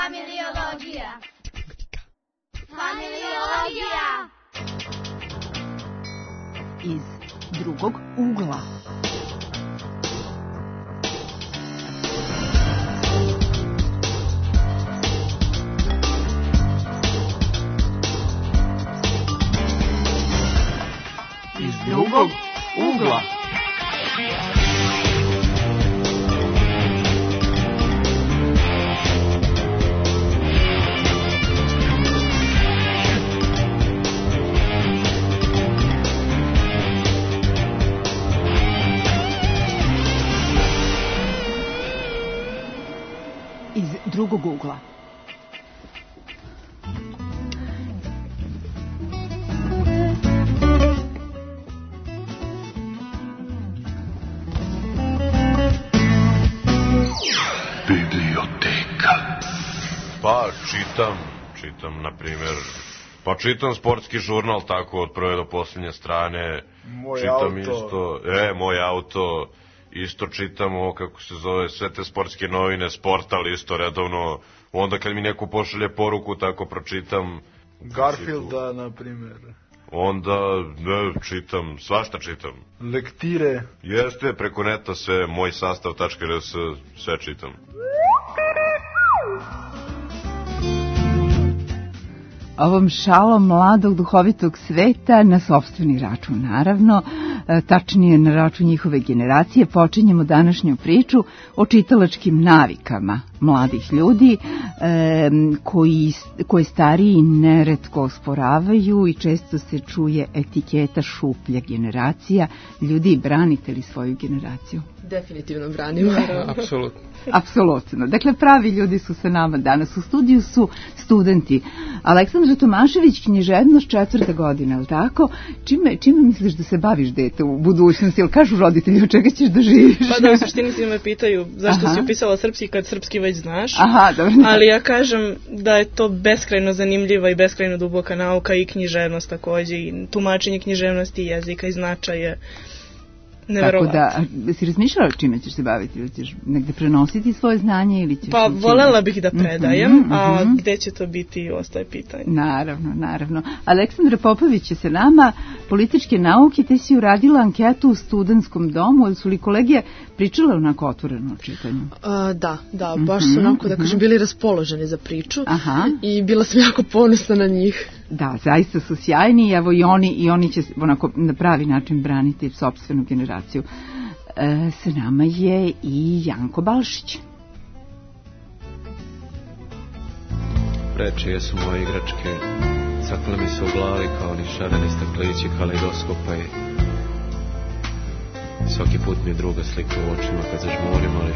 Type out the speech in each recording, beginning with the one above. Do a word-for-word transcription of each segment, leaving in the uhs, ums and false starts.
Familiologija. Familiologija. Iz drugog ugla. Iz drugog ugla. Iz drugog ugla. Biblioteka. Pa čitam, čitam na primjer, pa čitam sportski žurnal tako od prve do posljednje strane. Moj čitam auto. isto, e, moj auto, isto čitam ovo kako se zove, sve te sportske novine, Sportal isto redovno, onda kad mi neko pošalje poruku tako pročitam. Garfielda, na primjer. Onda, ne, čitam, svašta čitam. Lektire. Jeste, preko neta sve, moj sastav tačka r s, sve čitam. Ovom šalom mladog duhovitog sveta na sopstveni račun, naravno, tačnije na račun njihove generacije, počinjemo današnju priču o čitalačkim navikama mladih ljudi e, koji, koje stariji neretko osporavaju i često se čuje etiketa šuplja generacija. Ljudi, branite li svoju generaciju? Definitivno branimo. Apsolutno. Apsolutno. Dakle, pravi ljudi su sa nama danas. U studiju su studenti. Aleksandra Tomašević, književnost četvrte godine, je li tako? Čime, čime misliš da se baviš, dete, u budućnosti? Jel kažu roditelji, od čega ćeš da živiš? Pa da, u suštini svi me pitaju zašto Aha. si upisala srpski kad srpski već znaš. Aha, dobro. Ali ja kažem da je to beskrajno zanimljiva i beskrajno duboka nauka i književnost takođe, i tumačenje književnosti, jezika i značaje. Tako da, si razmišljala čime ćeš se baviti, ili ćeš negde prenositi svoje znanje ili ćeš... Pa volela bih da predajem, mm-hmm, a mm-hmm. gde će to biti ostaje pitanje. Naravno, naravno. Aleksandra Popović je sa nama, političke nauke, te si uradila anketu u studentskom domu, ili su li kolege pričale onako otvoreno o čitanju? Uh, da, da, baš su onako, da kažem, bili raspoloženi za priču. Aha. I bila sam jako ponosna na njih. Da, zaista su sjajni, evo i oni, i oni će onako na pravi način braniti sopstvenu generaciju. E, sa nama je i Janko Balšić. Reči jesu moje igračke, sakle mi se u glavi kao ni šareni staklići kaleidoskopa i svaki put mi je druga slika u očima kad zažmurim, ali...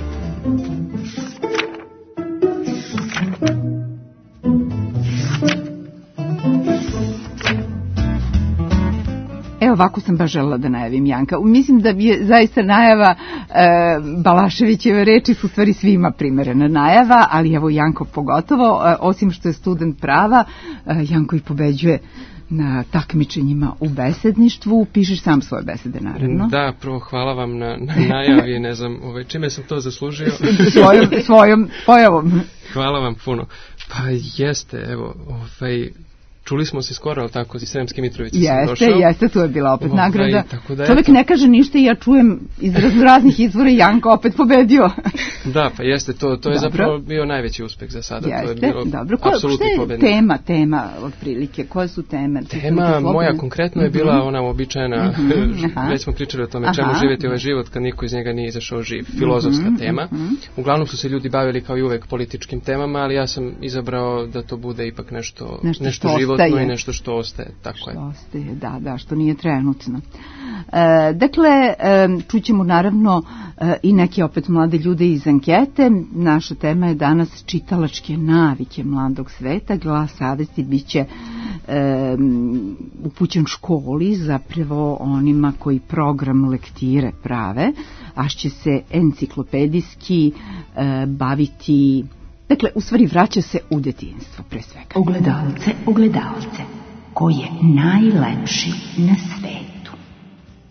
Evo, ovako sam baš želela da najavim Janka. Mislim da je zaista najava e, Balaševićeve reči su stvari svima primerena najava, ali evo Janko pogotovo, e, osim što je student prava, e, Janko i pobeđuje na takmičenjima u besedništvu. Pišeš sam svoje besede, naravno. Da, prvo hvala vam na, na najavi, ne znam ovaj, čime sam to zaslužio. svojom, svojom pojavom. Hvala vam puno. Pa jeste, evo, ovaj... Čuli smo se skoro, ali tako, iz Sremske Mitrovice jeste, sam došao. Jeste, jeste, tu je bila opet ovaj, nagrada. Da Čovjek eto. ne kaže ništa i ja čujem iz raznih izvora Janka opet pobedio. Da, pa jeste, to, to je Dobro. zapravo bio najveći uspeh za sada. Jeste, to je bilo dobro. Ko, apsolutni šta je pobednik. tema, tema otprilike? Koje su teme? Tema moja konkretno je bila mm-hmm. ona uobičajena, mm-hmm. već smo pričali o tome Aha. čemu živjeti ovaj život kad niko iz njega nije izašao živ. Filozofska mm-hmm. tema. Mm-hmm. Uglavnom su se ljudi bavili kao i uvek političkim temama, ali ja sam izabrao da to bude ipak nešto, nešto, nešto životno i nešto što ostaje. Tako što je. ostaje, da, da, što nije trenutno. E, dakle, e, čućemo naravno e, i neke opet mlade ljude iz ankete. Naša tema je danas čitalačke navike mladog sveta. Glas savesti bit će e, upućen školi, zapravo onima koji program lektire prave, a će se enciklopedijski e, baviti, dakle, u stvari vraća se u detinjstvo pre svega. Ogledalce, ogledalce, ko je najlepši na svetu?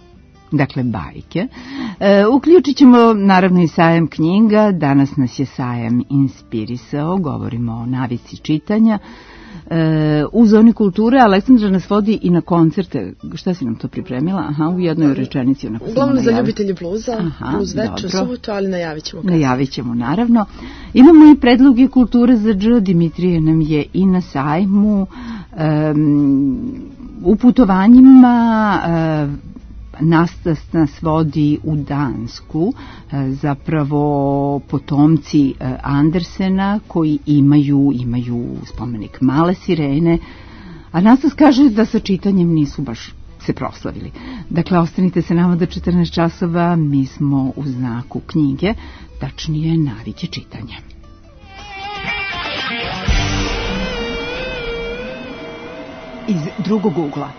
dakle bajke. E, uključit ćemo naravno i sajam knjiga, danas nas je sajam inspirisao, govorimo o navici čitanja. E, u zoni kulture Aleksandra nas vodi i na koncerte. Šta si nam to pripremila? Aha, u jednoj rečenici. Uglavnom za ljubitelji bluza, Aha, bluz večer u subotu, ali najavit ćemo. Najavit ćemo, naravno. Imamo i predloge kulture za dž. Dimitrije nam je i na sajmu. Um, u putovanjima uh, Nastas nas vodi u Dansku, zapravo potomci Andersena koji imaju, imaju spomenik Male sirene, a Nastas kaže da sa čitanjem nisu baš se proslavili. Dakle, ostanite se nama do četrnaest časova, mi smo u znaku knjige, tačnije navike čitanja. Iz drugog ugla.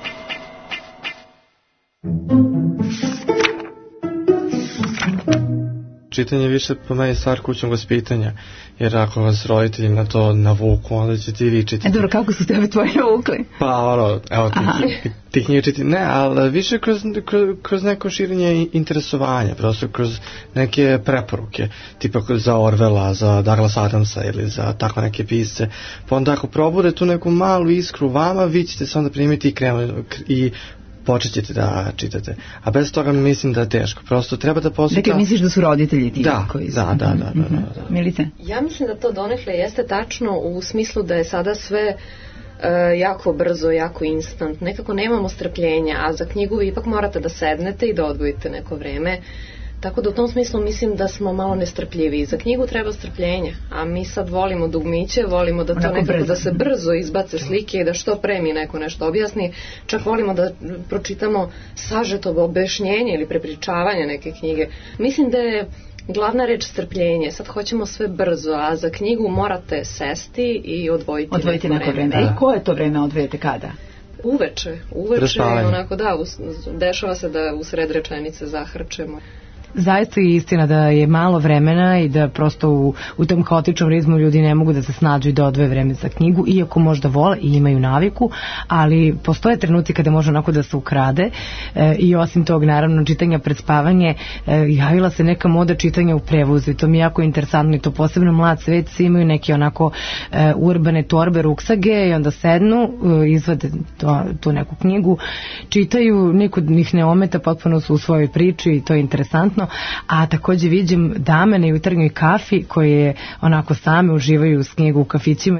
Čitanje više po meni stvar kućnog vaspitanja, jer ako vas roditelji na to navuku, onda ćete i vi čitati. E dobro, kako su tebe tvoje navukli? Pa ono, evo ti, ti knjige čitati, ne, ali više kroz, kroz, kroz neko širenje interesovanja, prosto kroz neke preporuke, tipa za Orwella, za Douglas Adamsa ili za tako neke pisce. Pa onda ako probude tu neku malu iskru vama, vi ćete se onda primiti i krenu i počet ćete da čitate. A bez toga mislim da je teško. Prosto treba da postoji... Dakle, misliš da su roditelji ti da, koji su... Da, da, da, da, da, da. Milice? Ja mislim da to donekle jeste tačno u smislu da je sada sve uh, jako brzo, jako instant. Nekako nemamo strpljenja, a za knjigu vi ipak morate da sednete i da odvojite neko vreme. Tako da u tom smislu mislim da smo malo nestrpljivi. Za knjigu treba strpljenja, a mi sad volimo dugmiće, volimo da to Onako nekako brzo. da se brzo izbace slike i da što pre mi neko nešto objasni. Čak volimo da pročitamo sažeto objašnjenje ili prepričavanje neke knjige. Mislim da je glavna reč strpljenje. Sad hoćemo sve brzo, a za knjigu morate sesti i odvojiti, odvojiti neko, neko vreme. vreme. Da. E, koje to vreme odvojite kada? Uveče. Uveče, onako da, us, dešava se da u sred rečenice zahrčemo. Zaista je istina da je malo vremena i da prosto u, u tom haotičnom ritmu ljudi ne mogu da se snađu i da odvoje vreme za knjigu, iako možda vole i imaju naviku, ali postoje trenuci kada može onako da se ukrade e, i osim tog naravno čitanja pred spavanje e, javila se neka moda čitanja u prevozu i to mi je jako interesantno i to posebno mlad svet, svi imaju neke onako e, urbane torbe, ruksage i onda sednu, e, izvade to, tu neku knjigu, čitaju, niko njih ne ometa, potpuno su u svojoj priči i to je interesantno. A takođe vidim dame na jutarnjoj kafi koje onako same uživaju s knjigu u kafićima.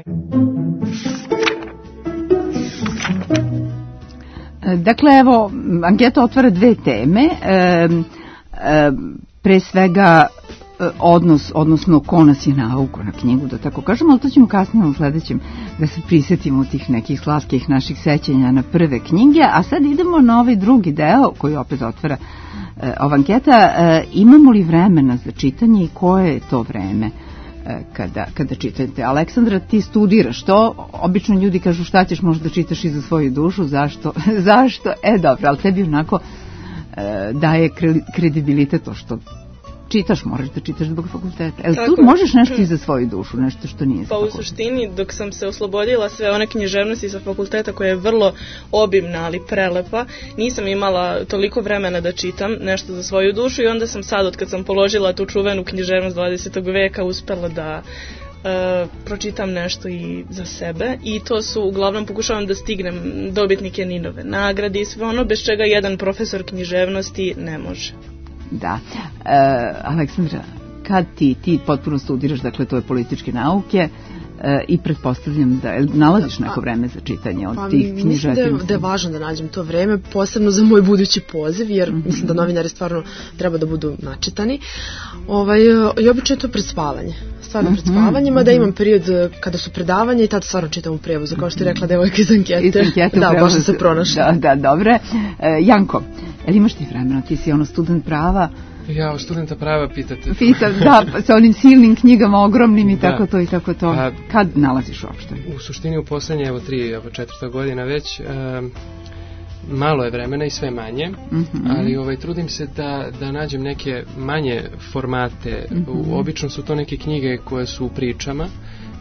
Dakle, evo, anketa otvara dve teme. E, e, pre svega odnos, odnosno ko nas je navukao na knjigu, da tako kažemo, ali to ćemo kasnije u sledećem da se prisetimo tih nekih slatkih naših sećanja na prve knjige, a sad idemo na ovaj drugi deo koji opet otvara e, ova anketa. E, imamo li vremena za čitanje i koje je to vreme e, kada, kada čitate? Aleksandra, ti studiraš to, obično ljudi kažu šta ćeš možda čitaš i za svoju dušu, zašto? zašto? E, dobro, ali tebi onako e, daje kredibilitet to što čitaš, moraš da čitaš zbog fakulteta. Jel tu možeš nešto i za svoju dušu, nešto što nije za pa fakultet? U suštini, dok sam se oslobodila sve one književnosti sa fakulteta koja je vrlo obimna, ali prelepa, nisam imala toliko vremena da čitam nešto za svoju dušu i onda sam sad, od kad sam položila tu čuvenu književnost dvadesetog veka, uspela da Uh, pročitam nešto i za sebe i to su, uglavnom pokušavam da stignem dobitnike Ninove nagrade i sve ono bez čega jedan profesor književnosti ne može. Da. E, Aleksandra, kad ti, ti potpuno studiraš, dakle to je političke nauke e, i pretpostavljam da nalaziš neko vreme za čitanje od pa, tih književnosti. Mislim da je, da je važno da nađem to vreme, posebno za moj budući poziv, jer mm-hmm. mislim da novinari stvarno treba da budu načitani. Ovaj, i obično je to pred spavanje. Stvarno pred spavanjima, mm-hmm. da imam period kada su predavanja i tad stvarno čitam u prevozu, kao što je rekla devojka iz ankete. Iz ankete da, baš se pronašla. Da, da, dobre. E, Janko, jel imaš ti vremena? Ti si ono student prava. Ja, o studenta prava pitate. Pitam, da, sa onim silnim knjigama ogromnim i da. tako to i tako to. A, kad nalaziš uopšte? U suštini u poslednje, evo tri, evo četvrta godina već, um, malo je vremena i sve manje, mm-hmm. ali ovaj, trudim se da, da nađem neke manje formate. Mm-hmm. Obično su to neke knjige koje su u pričama,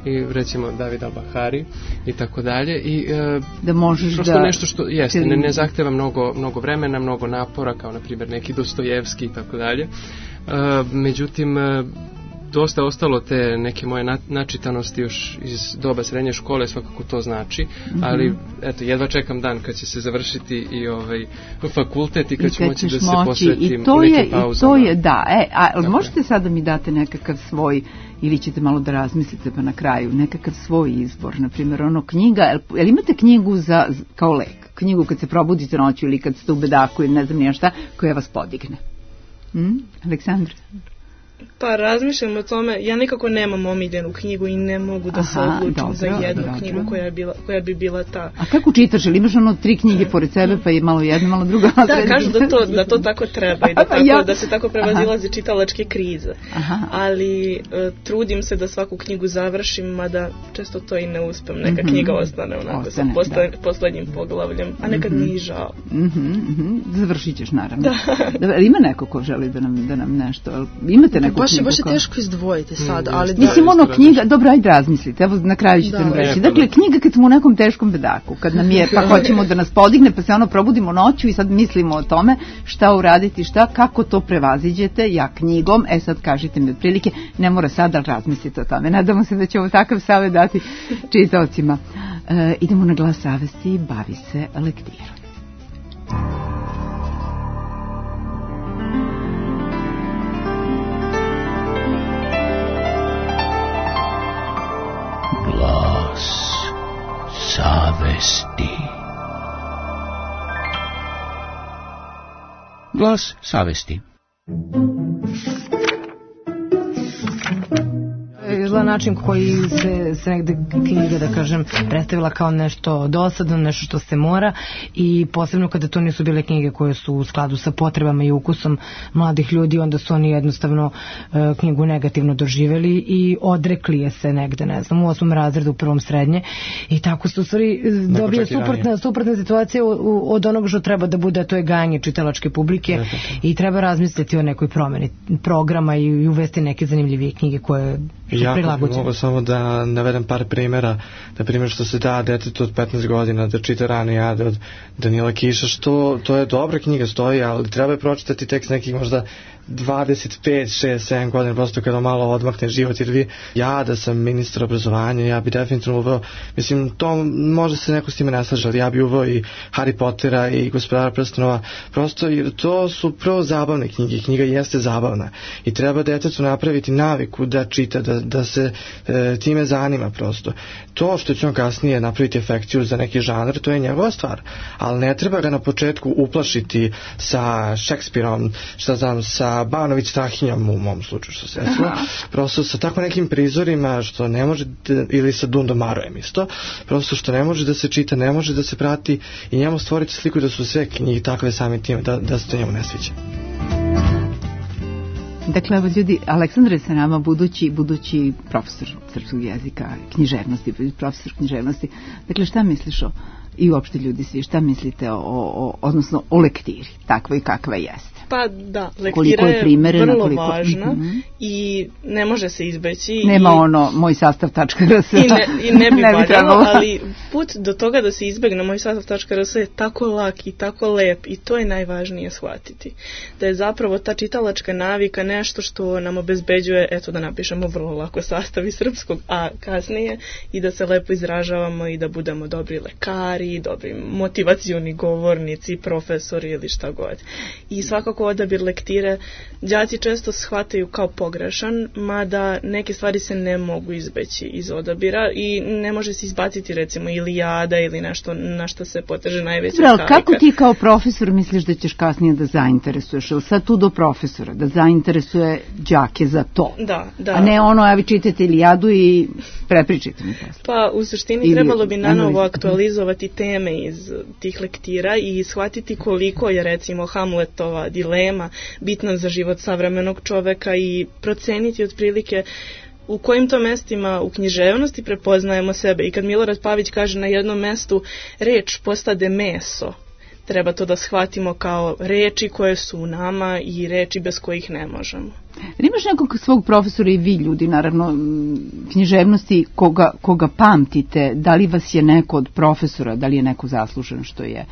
i recimo David Al-Bahari i tako dalje i e, da možeš prosto da nešto što jeste, ne, ne zahteva mnogo, mnogo vremena, mnogo napora kao na primjer neki Dostojevski i tako dalje. Međutim dosta ostalo te neke moje načitanosti još iz doba srednje škole, svakako to znači, mm-hmm. ali eto, jedva čekam dan kad će se završiti i ovaj fakultet i kad ću moći da se posvetim i to nekim je, pauzama. I to je, da, e, a možete sad da mi date nekakav svoj, ili ćete malo da razmislite pa na kraju, nekakav svoj izbor, na primjer ono knjiga, jel imate knjigu za, kao lek, knjigu kad se probudite noću ili kad ste u bedaku ili ne znam nije šta, koja vas podigne? Hmm? Aleksandra? Pa razmišljam o tome, ja nekako nemam omiljenu knjigu i ne mogu da Aha, se odlučim dobro, za jednu dobro. knjigu koja, je bila, koja bi bila ta. A kako čitaš, ili imaš ono tri knjige pored sebe pa je malo jedna, malo druga? Da, kažu da to, da to tako treba i da, tako, ja. da se tako prevazilaze čitalačke krize. Aha. Ali uh, trudim se da svaku knjigu završim, mada često to i ne uspem. Neka mm-hmm. knjiga ostane onako ostane, sa posle, poslednjim poglavljem, a nekad mm-hmm. mi žao. Mm-hmm, mm-hmm. Završit ćeš naravno. Da. Da, ima neko ko želi da nam, da nam nešto, imate neko baš je, baš je teško izdvojiti sad, mm, ali... Mislim, ono knjiga, dobro, ajde razmislite, evo na kraju ćete nam reći. Dakle, knjiga kad smo u nekom teškom bedaku, kad nam je, pa hoćemo da nas podigne, pa se ono probudimo noću i sad mislimo o tome šta uraditi, šta, kako to prevaziđete, ja knjigom, e sad kažite mi otprilike, ne mora sad da razmislite o tome. Nadamo se da će ovo takav savjet dati čitaocima. E, idemo na Glas savesti, bavi se lektirom. Glas savesti. Glas savesti. Na način koji se, se negde knjiga, da kažem, predstavila kao nešto dosadno, nešto što se mora, i posebno kada to nisu bile knjige koje su u skladu sa potrebama i ukusom mladih ljudi, onda su oni jednostavno uh, knjigu negativno doživjeli i odrekli je se negde, ne znam, u osmom razredu, u prvom srednje, i tako se u stvari dobije suprotna, suprotna situacija od onog što treba da bude, a to je gajanje čitalačke publike, ne, i treba razmisliti o nekoj promeni programa i uvesti neke zanimljivije knjige koje su ja mogu samo da navedem par primjera, na primjer što se da detetu od petnaest godina da čita Rane jade od Danila Kiša, što to je dobra knjiga, stoji, ali treba je pročitati tek nekih možda dvadeset pet, šest, sedam godina, prosto kada malo odmakne život, jer vi, ja da sam ministar obrazovanja, ja bi definitivno uveo, mislim, to može se neko s time ne slaže, ali ja bi uveo i Harry Pottera i Gospodara prstenova, prosto jer to su prvo zabavne knjige, knjiga jeste zabavna i treba detetu napraviti naviku da čita, da, da se e, time zanima prosto. To što će on kasnije napraviti efekciju za neki žanr, to je njegova stvar, ali ne treba ga na početku uplašiti sa Šekspirom, šta znam, sa Banović Strahinjom u mom slučaju što se desilo, prosto sa tako nekim prizorima što ne može da, ili sa Dundom Marojem isto, prosto što ne može da se čita, ne može da se prati i njemu stvoriti sliku da su sve knjige takve sami time, da, da se to njemu ne sviđa. Dakle, evo ljudi, Aleksandar je sa nama budući, budući profesor srpskog jezika, književnosti, profesor književnosti. Dakle, šta misliš o, i uopšte ljudi svi, šta mislite o, o, odnosno o lektiri, takva i kakva jeste? Pa da, lektira je, je vrlo koliko... važna mm-hmm. i ne može se izbeći. Nema i... ono moj sastav.rs. I ne, i ne bi ne valjalo, ali put do toga da se izbegne moj sastav.rs je tako lak i tako lep i to je najvažnije shvatiti. Da je zapravo ta čitalačka navika nešto što nam obezbeđuje, eto da napišemo vrlo lako sastav iz srpskog, a kasnije i da se lepo izražavamo i da budemo dobri lekari, dobri motivacioni govornici, profesori ili šta god. I svakako odabir lektire đaci često shvataju kao pogrešan, mada neke stvari se ne mogu izbeći iz odabira i ne može se izbaciti recimo Ilijada ili nešto na što se poteže najveća stavika. Kako ti kao profesor misliš da ćeš kasnije da zainteresuješ? Ili sad tu do profesora, da zainteresuje đake za to? Da, da. A ne ono, a vi čitate Ilijadu i prepričajte mi posle. Pa u suštini ili, trebalo bi nanovo aktualizovati teme iz tih lektira i shvatiti koliko je recimo Hamletova dilema bitna za život savremenog čoveka i proceniti otprilike u kojim to mestima u književnosti prepoznajemo sebe. I kad Milorad Pavić kaže na jednom mestu reč postade meso, treba to da shvatimo kao reči koje su u nama i reči bez kojih ne možemo. Imaš nekog svog profesora i vi ljudi, naravno, književnosti, koga, koga pamtite, da li vas je neko od profesora, da li je neko zaslužen što je,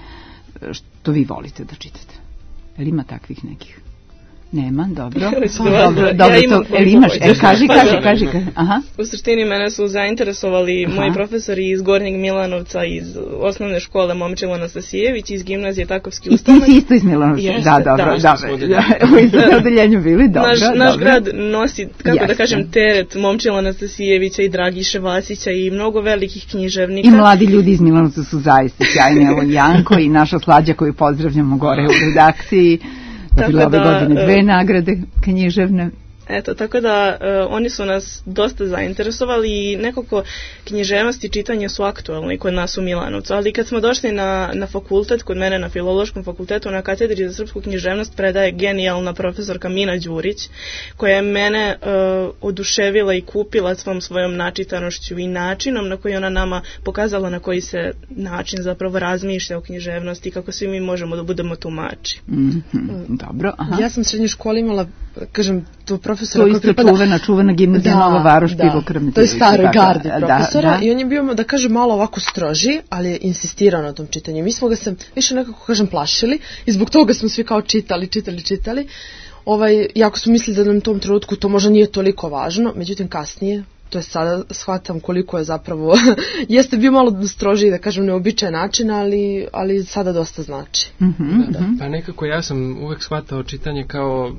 što vi volite da čitate? Ili ima takvih nekih? Nema, dobro. dobro, dobro, ja imam to, el imaš, e, kaži, kaži, kaži, kaži. Aha. U suštini mene su zainteresovali Aha. moji profesori iz Gornjeg Milanovca, iz osnovne škole Momčilo Anastasijević, iz gimnazije Takovski ustanak. I ti si isto iz Milanovca, Jeste, da, dobro, da, dobro. U istom odeljenju bili, dobro. Naš, dobro. naš grad nosi, kako Jeste. da kažem, teret Momčila Anastasijevića i Dragiše Vasića i mnogo velikih književnika. I mladi ljudi iz Milanovca su zaista sjajni, evo Janko i naša Slađa koju pozdravljamo gore u redakciji. Dobila ove godine dve nagrade književne. Eto, tako da uh, oni su nas dosta zainteresovali i nekako književnost i čitanje su aktualni kod nas u Milanovcu, ali kad smo došli na, na fakultet, kod mene na Filološkom fakultetu, na katedri za srpsku književnost predaje genijalna profesorka Mina Đurić, koja je mene uh, oduševila i kupila svom svojom načitanošću i načinom na koji ona nama pokazala na koji se način zapravo razmišlja o književnosti, kako svi mi možemo da budemo tumači. Mm-hmm. Dobro, aha. Ja sam u srednjoj školi imala, kažem, to profesora to isto pripada... čuvena, čuvena gimnazija Nova Varoš, Pivo Krmetić. To je staroj gardi profesora da, da. I on je bio, da kažem, malo ovako stroži, ali je insistirao na tom čitanju. Mi smo ga se više nekako, kažem, plašili i zbog toga smo svi kao čitali, čitali, čitali. Ovaj, jako smo mislili da nam u tom trenutku to možda nije toliko važno, međutim kasnije, to je sada shvatam koliko je zapravo, jeste bio malo strožiji, da kažem, neobičajan način, ali, ali sada dosta znači. Mm-hmm, da, pa nekako ja sam uvek shvatao čitanje kao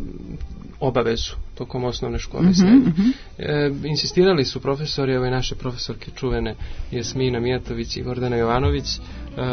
obavezu tokom osnovne škole. Mm-hmm, mm-hmm. E, insistirali su profesori, ove naše profesorke čuvene Jasmina Mijatović i Gordana Jovanović, e,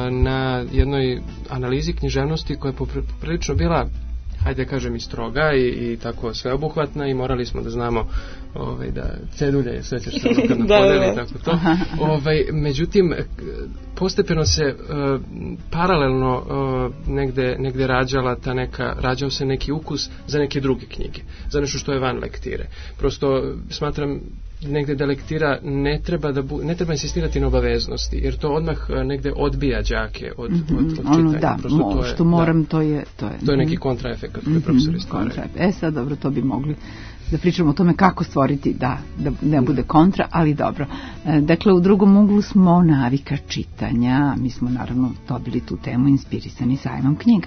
na jednoj analizi književnosti koja je poprilično bila, hajde da kažem, i stroga i, i tako sveobuhvatna i morali smo da znamo ovaj, da cedulja je sve što se kad napodeli i tako to. Ovaj, međutim, postepeno se uh, paralelno uh, negde, negde rađala ta neka, rađao se neki ukus za neke druge knjige, za nešto što je van lektire. Prosto smatram negde da lektira ne treba da bu, ne treba insistirati na obaveznosti, jer to odmah negde odbija đake od, mm-hmm. od, od čitanja. Ono, da, mo, to je, što moram, da, to je to je. To je neki kontraefekat koji mm-hmm. profesori stvaraju. E sad, dobro, to bi mogli da pričamo o tome kako stvoriti, da, da ne bude kontra, ali dobro. E, dakle, u drugom uglu smo navika čitanja. Mi smo naravno dobili tu temu inspirisani sajmom knjiga.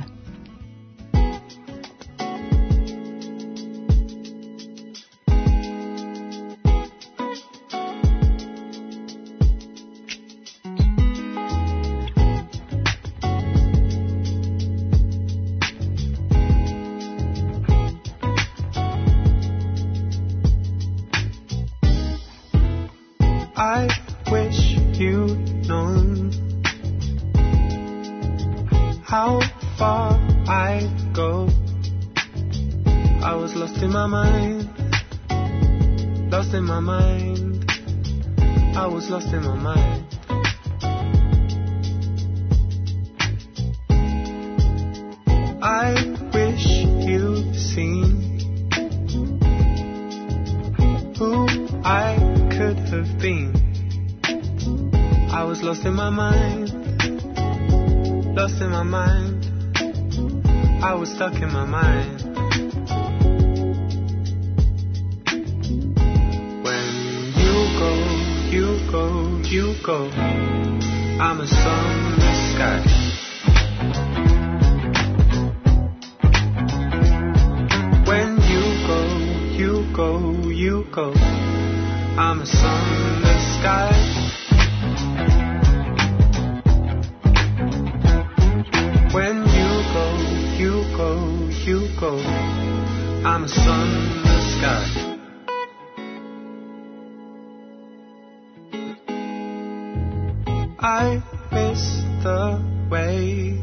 I miss the way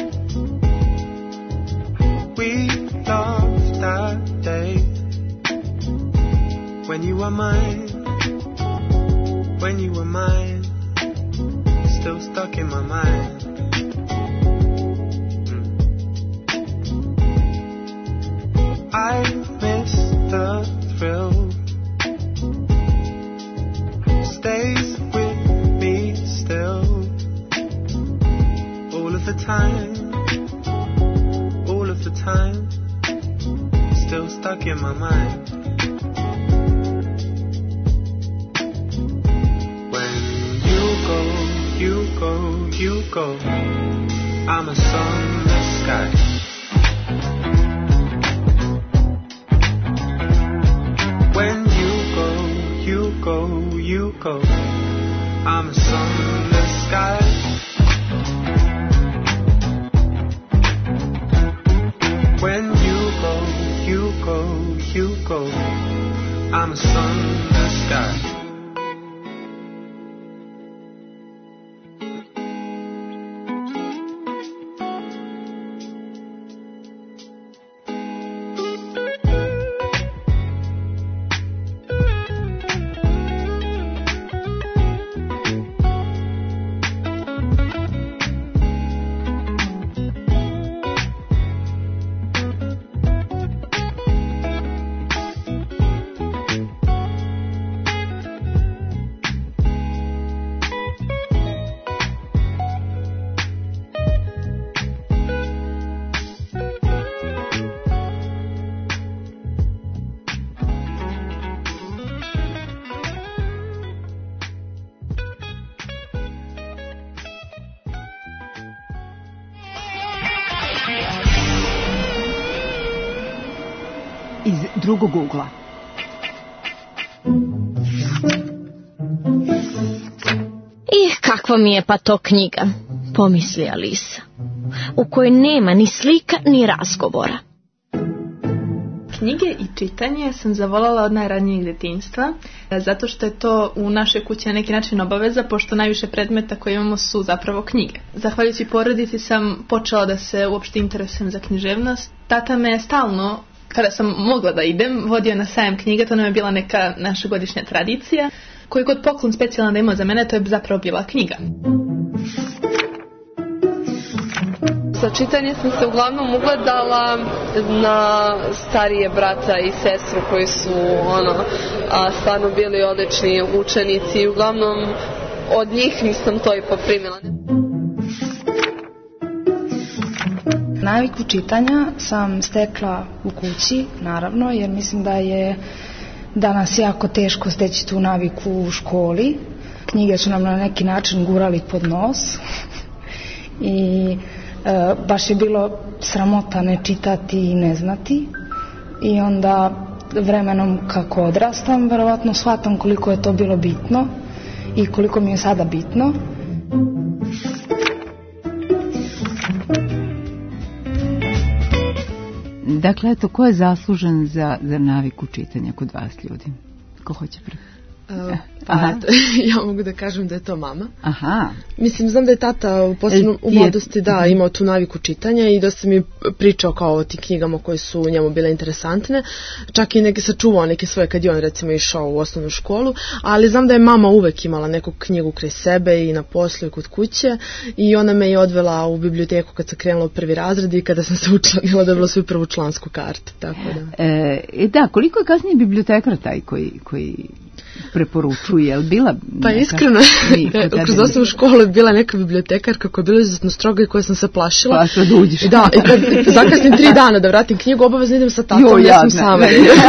we loved that day when you were mine, when you were mine, still stuck in my mind. Mm. I miss the thrill, stays with me still all of the time. you go. I'm a sunless sky. When you go, you go, you go. I'm a sunless sky. When you go, you go, you go. I'm a sunless sky. Drugog ugla. Ih, kakva mi je pa to knjiga, pomisli Alisa, u kojoj nema ni slika ni razgovora. Knjige i čitanje sam zavoljela od najranijeg djetinjstva, zato što je to u našoj kući na neki način obaveza, pošto najviše predmeta koje imamo su zapravo knjige. Zahvaljujući porodici sam počela da se uopšte interesujem za književnost. Tata me je stalno, kada sam mogla da idem, vodio na sajam knjiga, to nam je bila neka naša godišnja tradicija. Koji god poklon specijalan da imao za mene, to je zapravo bila knjiga. Za čitanje sam se uglavnom ugledala na starije brata i sestru koji su ono, a, stvarno bili odlični učenici i uglavnom od njih nisam to i poprimila. Naviku čitanja sam stekla u kući, naravno, jer mislim da je danas jako teško steći tu naviku u školi. Knjige su nam na neki način gurali pod nos i e, baš je bilo sramota ne čitati i ne znati. I onda vremenom kako odrastam, verovatno shvatam koliko je to bilo bitno i koliko mi je sada bitno. Dakle, eto, ko je zaslužen za, za naviku čitanja kod vas, ljudi? Ko hoće prvi? Uh, pa eto, ja mogu da kažem da je to mama. Aha. Mislim, znam da je tata posebno u mladosti da imao tu naviku čitanja i dosta mi pričao kao o tim knjigama koje su njemu bile interesantne. Čak i neke sačuvao neke svoje kad je on recimo išao u osnovnu školu, ali znam da je mama uvek imala neku knjigu kraj sebe i na poslu i kod kuće i ona me je odvela u biblioteku kad sam krenula u prvi razred i kada sam se učlanila da je bila svoju prvu člansku kartu. Tako da. E, da, koliko je kasnije bibliotekar taj koji... koji... preporučuje, je li bila neka... Pa iskreno, kroz osnovnu školu je bila neka bibliotekarka koja je bila izuzetno stroga i koja sam se plašila. Pa sad uđeš. Da, i kad zakasnim tri dana da vratim knjigu, obavezno idem sa tatom, ja sam sama.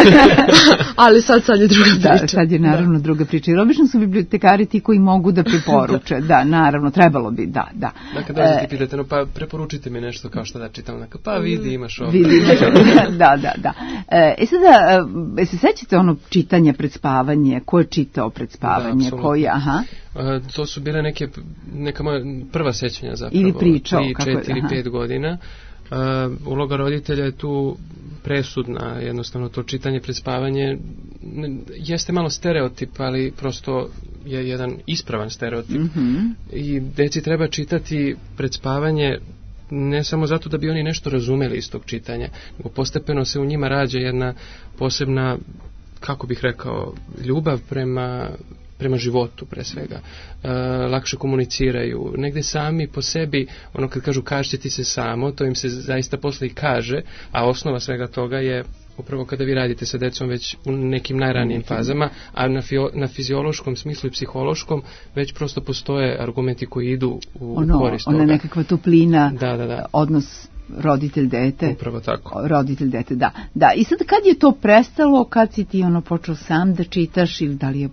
Ali sad, sad je druga priča. Da, sad je naravno da. druga priča. Jer obično su bibliotekari ti koji mogu da preporuče. Da, naravno, trebalo bi, da, da. Dakle, da ti pitate, no pa preporučite mi nešto kao što da čitam. Dakle, pa vidi, imaš ovo. Vidi, imaš ovo. Da, da, da. E sada, e, se sećate ono čitanje pred spavanje, ko je čitao pred spavanje, da, koji, aha. A, to su bile neke, neka moja prva sećanja zapravo. Ili pričao, tri, kako je. četiri, pet godina. A, uloga roditelja je tu presudna, jednostavno to čitanje pred spavanje jeste malo stereotip, ali prosto je jedan ispravan stereotip. Mm-hmm. I deci treba čitati pred spavanje ne samo zato da bi oni nešto razumeli iz tog čitanja, nego postepeno se u njima rađa jedna posebna, kako bih rekao, ljubav prema, prema životu pre svega. E, lakše komuniciraju. Negde sami po sebi, ono kad kažu kažete ti se samo, to im se zaista posle i kaže, a osnova svega toga je upravo kada vi radite sa decom već u nekim najranijim fazama, a na, fio, na fiziološkom smislu i psihološkom već prosto postoje argumenti koji idu u ono, korist toga. Ona nekakva toplina, da, da, da. odnos roditelj dete. Upravo tako. Roditelj dete, da. Da, i sad kad je to prestalo, kad si ti ono počeo sam da čitaš ili da li je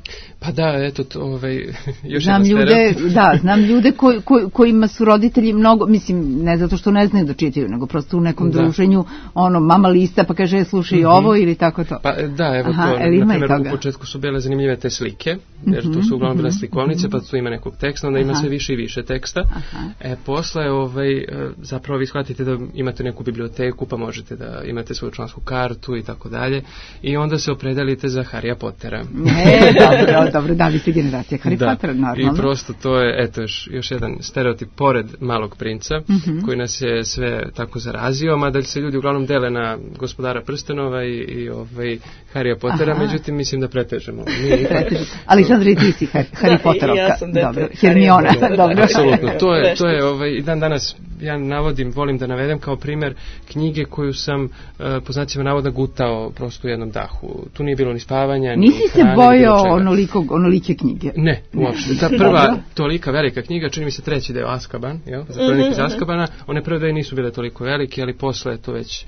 Pa da, eto, to, ovaj, još znam jedan ljude, stereotip. da, znam ljude koj, koj, kojima su roditelji mnogo, mislim, ne zato što ne znaju da čitaju, nego prosto u nekom da. druženju, ono, mama lista pa kaže, slušaj mm-hmm. ovo ili tako to. Pa da, evo Aha, to, na primjer, u početku su bile zanimljive te slike, jer to su uglavnom bile slikovnice, pa tu ima nekog teksta, onda ima Aha. sve više i više teksta. Aha. E, posle, ovaj, zapravo vi shvatite da imate neku biblioteku, pa možete da imate svoju člansku kartu i tako dalje, i onda se opredelite za Harrya Pottera. E, dobro, dobro, da, vi ste generacija Harry da. Pottera, normalno. I prosto to je, eto, još, još jedan stereotip pored Malog princa, mm-hmm. koji nas je sve tako zarazio, mada se ljudi uglavnom dele na Gospodara prstenova i, i ovaj, Harrya Pottera, Aha. međutim, mislim da pretežemo. Aleksandra, i ti si Harry Potterovka. Ja sam dobro, Hermiona, dobro. Apsolutno, to je, to je ovaj, i dan danas, ja navodim, volim da navedem kao primer knjige koju sam, uh, po znacima navoda, gutao prosto u jednom dahu. Tu nije bilo ni spavanja, Nisi ni hrane, se bojao onoliko, onolike knjige? Ne, uopšte. Ta prva tolika velika knjiga, čini mi se treći deo Azkaban, jel? Zatvorenik iz Azkabana, one prve dve nisu bile toliko velike, ali posle je to već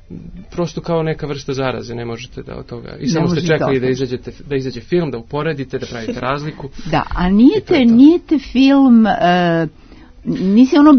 prosto kao neka vrsta zaraze, ne možete da od toga. I samo ste čekali da izađete, da izađe film, da uporedite, da pravite razliku. Da, a nije te, nije te film... Uh, nisi ono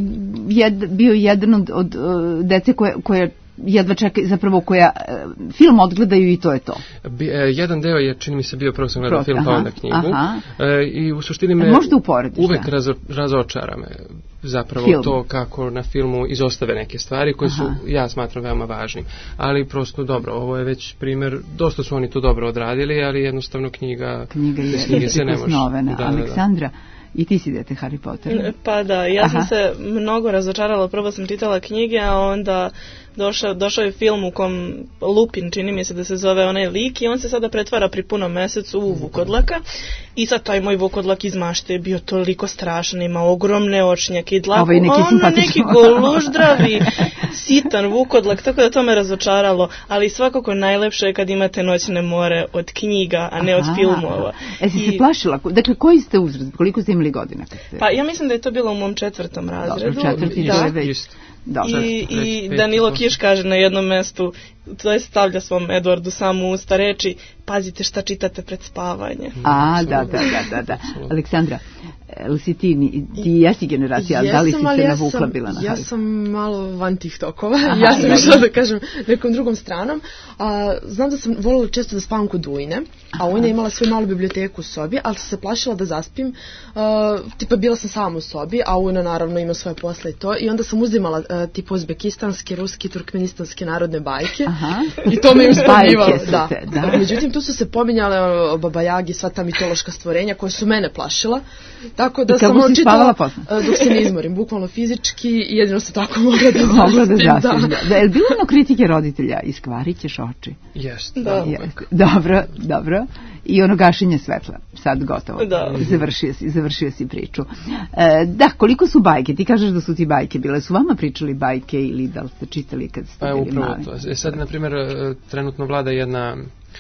jed, bio jedan od, od uh, dece koje, koje jedva čeka, zapravo koja uh, film odgledaju i to je to. Bi, uh, jedan deo je, čini mi se, bio, prvo sam gledao film, pa onda knjigu. Uh, I u suštini me uvek razo, razočara me zapravo film. To kako na filmu izostave neke stvari koje Aha. su, ja smatram, veoma važnim. Ali prosto, dobro, ovo je već primjer, dosta su oni to dobro odradili, ali jednostavno knjiga, knjiga je, knjige se ne može. Da, Aleksandra, i ti si dete Harry Potter? Pa da, ja Aha. sam se mnogo razočarala. Prvo sam čitala knjige, a onda došao, došao je film u kom Lupin, čini mi se da se zove onaj lik, i on se sada pretvara pri punom mesecu u Vukodlaka. I sad taj moj Vukodlak iz mašte je bio toliko strašan, ima ogromne očnjake i dlaku, neki ono neki goluždravi, sitan Vukodlak, tako da to me razočaralo. Ali svakako najlepše je kad imate Noćne more od knjiga, a ne Aha. od filmova. E si I... se plašila? Dakle, koji ste uzrast? Koliko ste imali godina? Ste... Pa ja mislim da je to bilo u mom četvrtom razredu. Dobro, četvrti da. Već. Dobro, I, i Danilo Kiš kaže na jednom mestu, to je stavlja svom Eduardu samo usta reči, pazite šta čitate pred spavanje. A, da, da, da, da, da. Aleksandra, li si ti, ti jesi generacija, ali da li si se ja navukla sam, bila na Ja sam malo van tih tokova, Aha, ja sam išla da kažem nekom drugom stranom. A, znam da sam voljela često da spavam kod Ujne, a Ujna je imala svoju malu biblioteku u sobi, ali sam se plašila da zaspim, a, tipa bila sam sama u sobi, a Ujna naravno ima svoje posle i to, i onda sam uzimala a, tipa uzbekistanske, ruske, turkmenistanske narodne bajke. Aha. I to me je uspavljivalo. Da. da. Međutim, tu su se pominjale o Baba Jagi, sva ta mitološka stvorenja koje su mene plašila. Tako da sam očitala dok se ne izmorim, bukvalno fizički, i jedino se tako mogla da zaspim. Da, da. Da. Da, je li bilo ono kritike roditelja? Iskvarit ćeš oči. Jeste. Da. Jest. Dobro, dobro. I ono gašenje svetla. Sad gotovo. Da. Završio si, završio si priču. E, da, koliko su bajke? Ti kažeš da su ti bajke bile. Su vama pričali bajke ili da li ste čitali kad ste pa, bili upravo mali? To. E, sad, na primjer, trenutno vlada jedna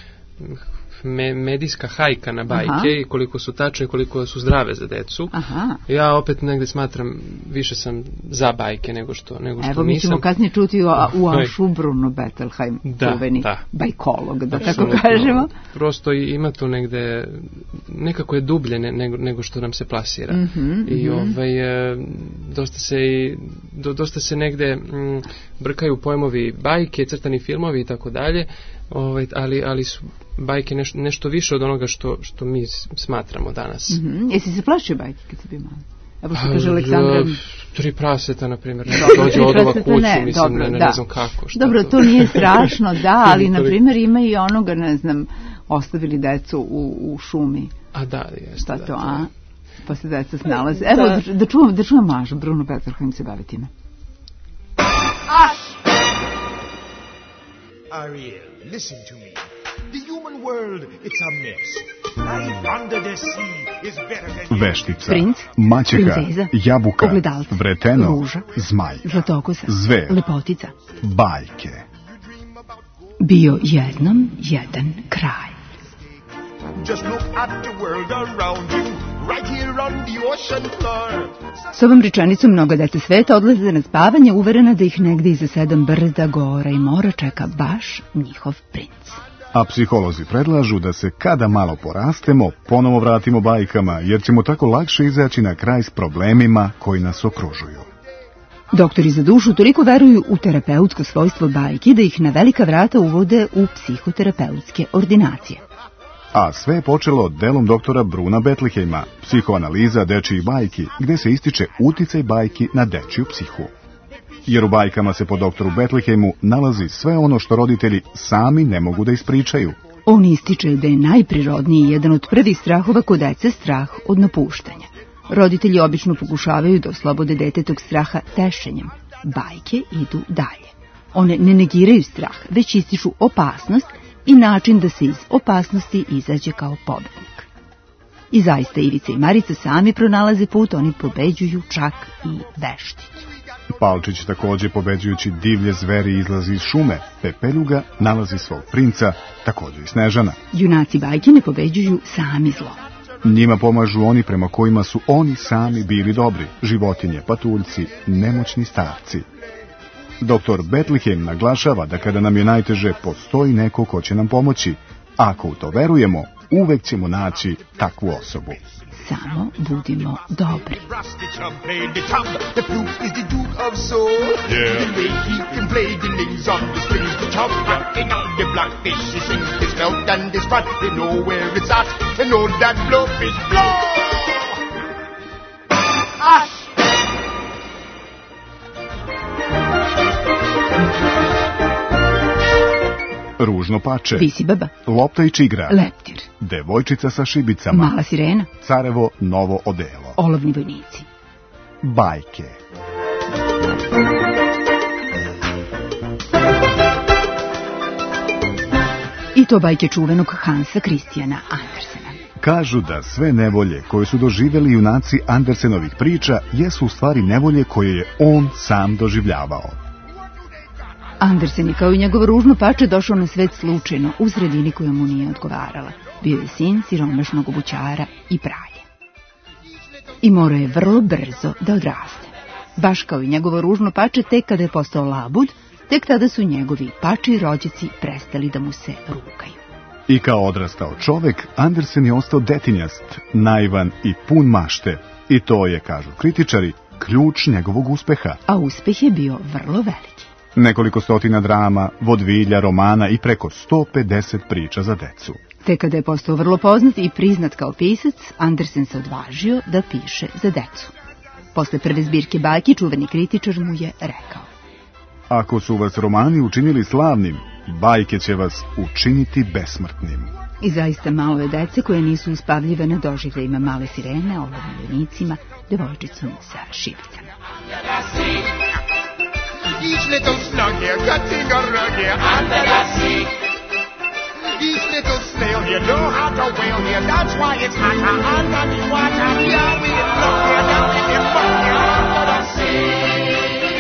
me, medijska hajka na bajke Aha. i koliko su tačne i koliko su zdrave za decu. Aha. Ja opet negde smatram, više sam za bajke nego što, nego što Evo, nisam. Evo mi ćemo kasnije čuti u, u Ašu Bruno Bettelheim, da, čuveni da. bajkolog, da Absolutno. Tako kažemo. Prosto ima tu negde, nekako je dublje nego, nego što nam se plasira. Mm-hmm, I mm-hmm. ovaj, dosta se, do, dosta se negde m, brkaju pojmovi bajke, crtani filmovi i tako dalje. Ovaj, ali, ali su bajke neš, nešto više od onoga što, što mi smatramo danas. Mm-hmm. Jesi se plašio bajke kad si bio malo? Evo što kaže Aleksandra. Tri praseta, na primjer, dođe od ova kuću, ne, mislim, dobro, ne, ne, ne znam kako. Šta dobro, to? to nije strašno, da, ali, na primjer, ima i onoga, ne znam, ostavili decu u, u šumi. A da, jeste. Šta to, a? Pa se deca snalaze. Evo, da, da čuvam, da čuvam Mažu, Bruno Bettelheim se bavi time. Ariel, listen to me. The human world, it's a mess. Life under the sea is better than... Veštica, Princ, maćeha, princeza, jabuka, ogledalca, vreteno, ruža, zmaj, zlatokosa, zver, lepotica, bajke. Bio jednom jedan kraj. Just look at the world around you, right here on the ocean floor. S ovom rečenicom mnogo dece sveta odlaze na spavanje, uverena da ih negde iza sedam brda, gora i mora čeka baš njihov princ. A psiholozi predlažu da se kada malo porastemo, ponovo vratimo bajkama, jer ćemo tako lakše izaći na kraj s problemima koji nas okružuju. Doktori za dušu toliko veruju u terapeutsko svojstvo bajki da ih na velika vrata uvode u psihoterapeutske ordinacije. A sve je počelo delom doktora Bruna Bethlehema, psihoanaliza dečijih bajki, gde se ističe uticaj bajki na dečiju psihu. Jer u bajkama se po doktoru Bethlehemu nalazi sve ono što roditelji sami ne mogu da ispričaju. On ističe da je najprirodniji jedan od prvih strahova kod dece strah od napuštanja. Roditelji obično pokušavaju da oslobode dete tog straha tešenjem. Bajke idu dalje. One ne negiraju strah, već ističu opasnost i način da se iz opasnosti izađe kao pobednik. I zaista Ivica i Marica sami pronalaze put, oni pobeđuju čak i vešticu. Palčić također pobeđujući divlje zveri izlazi iz šume, Pepeljuga nalazi svog princa, također i Snežana. Junaci bajke ne pobeđuju sami zlo. Njima pomažu oni prema kojima su oni sami bili dobri, životinje, patuljci, nemoćni starci. Doktor Betlehem naglašava da kada nam je najteže postoji neko ko će nam pomoći. Ako u to verujemo, uvek ćemo naći takvu osobu. Samo budimo dobri. Ružno pače, Visi baba, Lopta i čigra, Leptir, Devojčica sa šibicama, Mala sirena, Carevo novo odelo, Olovni vojnici. Bajke. I to bajke čuvenog Hansa Christiana Andersena. Kažu da sve nevolje koje su doživjeli junaci Andersenovih priča jesu u stvari nevolje koje je on sam doživljavao. Andersen je kao i njegovo ružno pače došao na svet slučajno, u sredini koja mu nije odgovarala. Bio je sin siromašnog obućara i pralje. I morao je vrlo brzo da odraste. Baš kao i njegovo ružno pače, tek kada je postao labud, tek tada su njegovi pači i rođaci prestali da mu se rugaju. I kao odrastao čovek, Andersen je ostao detinjast, naivan i pun mašte. I to je, kažu kritičari, ključ njegovog uspeha. A uspeh je bio vrlo veliki. Nekoliko stotina drama, vodvilja, romana i preko sto pedeset priča za decu. Te kada je postao vrlo poznat i priznat kao pisac, Andersen se odvažio da piše za decu. Posle prve zbirke bajki, čuveni kritičar mu je rekao: Ako su vas romani učinili slavnim, bajke će vas učiniti besmrtnim. I zaista malo je dece koje nisu uspavljive na doživljajima Male sirene, Olovnim vojnicima, Devojčicom sa šibicama. Each little slug here, cutting a rug here under the sea. Each little snail here know how to whale here. That's why it's hotter under the water. Yeah, we look here, down in the fuck here under the sea.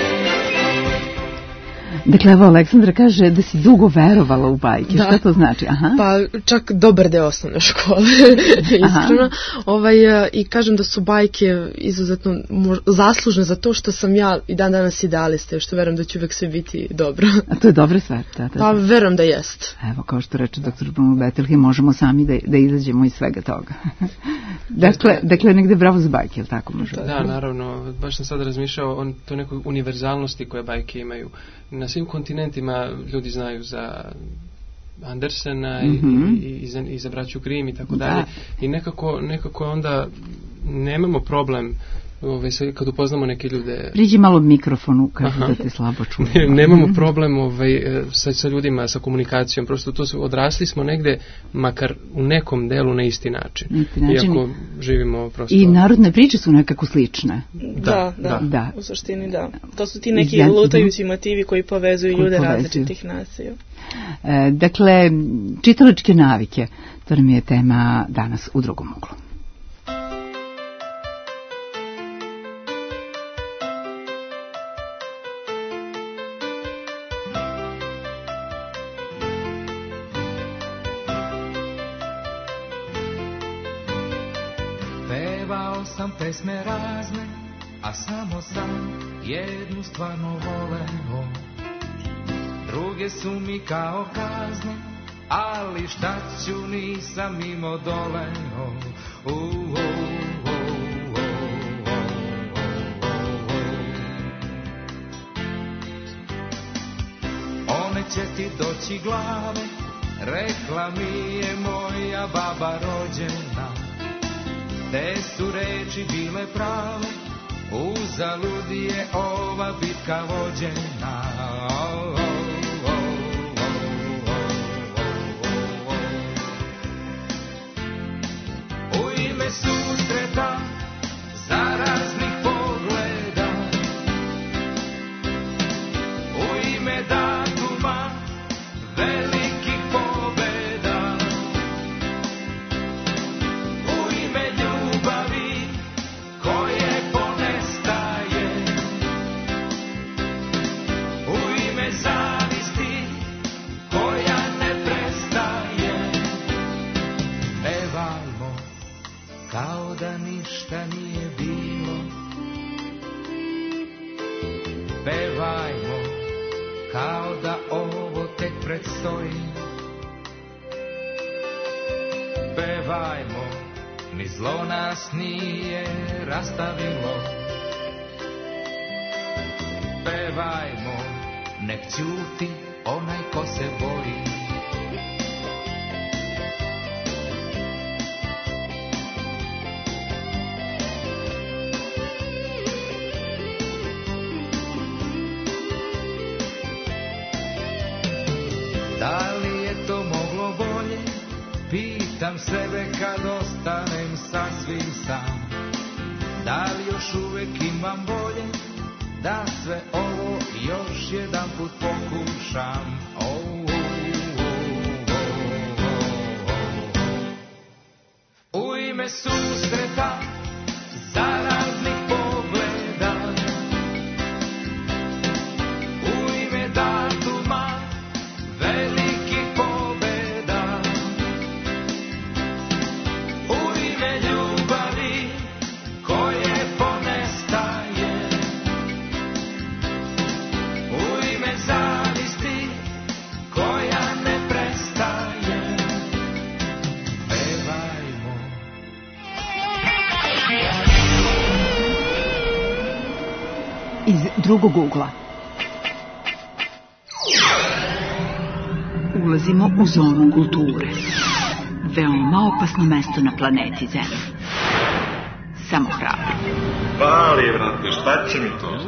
Dakle, evo Aleksandra kaže da si dugo verovala u bajke. Da. Šta to znači? Aha. Pa čak dobar deo osnovne škole, iskreno. Ovaj, I kažem da su bajke izuzetno mož, zaslužne za to što sam ja i dan danas idealista i što verujem da će uvek sve biti dobro. A to je dobra stvar. Da, da, da. Pa verujem da jest. Evo, kao što reče doktor Bruno Bettelheim, možemo sami da, da izađemo iz svega toga. dakle, dakle, negde bravo za bajke, je li tako možemo? Da, naravno. Baš sam sad razmišljao o to nekoj univerzalnosti koje bajke imaju. Na svim kontinentima ljudi znaju za Andersena mm-hmm. i, i, za, i za braću Grimm i tako dalje. I nekako, nekako onda nemamo problem ove, kad upoznamo neke ljude. Priđi malo mikrofonu, kažu da te slabo čuje. Ne, nemamo problem ovaj, sa, sa ljudima, sa komunikacijom. Prosto to su, odrasli smo negde, makar u nekom delu na isti način. Isti način. Iako živimo prosto... I narodne priče su nekako slične. Da, da, da. da. U suštini da. To su ti neki lutajući motivi koji povezuju koji ljude povezuju. Različitih nacija. E, dakle, čitalačke navike, to nam je tema danas u drugom uglu. Pesme razne, a samo sam jednu stvarno voleo. Druge su mi kao kazne, ali šta ću, nisam imao dole. Oh, oh, oh, oh, oh, oh. One će ti doći glave, rekla mi je moja baba rođena. Te su reči bile prave, uzalud je ova bitka vođena. Oh, oh, oh, oh, oh, oh, oh. U ime susreta zaraznih pogleda, u ime datuma velikih pobeda, u ime ljubavi koje ponestaje, u ime zavisti koja ne prestaje. Pevajmo kao da ništa nije bilo, pevajmo kao da ovo tek predstoji, pevajmo, ni zlo nas nije rastavilo, pevajmo, nek ćuti onaj ko se boji. Da li je to moglo bolje? Pitam sebe kad ostanem sasvim sam. Da li još uvek imam volje da sve ovo još jedan put pokušam? Oh, oh, oh, oh, oh. U ime susreta zaraznih pogleda, u ime datuma velikih pobeda, u ime ljubavi koje ponestaje, u ime zavisti koja ne prestaje. Pevajmo. Iz drugog ugla. Ulazimo u zonu kulture. Veoma opasno mesto na planeti Zemlji. Samo hrabro. Pali, vrate, šta će mi to?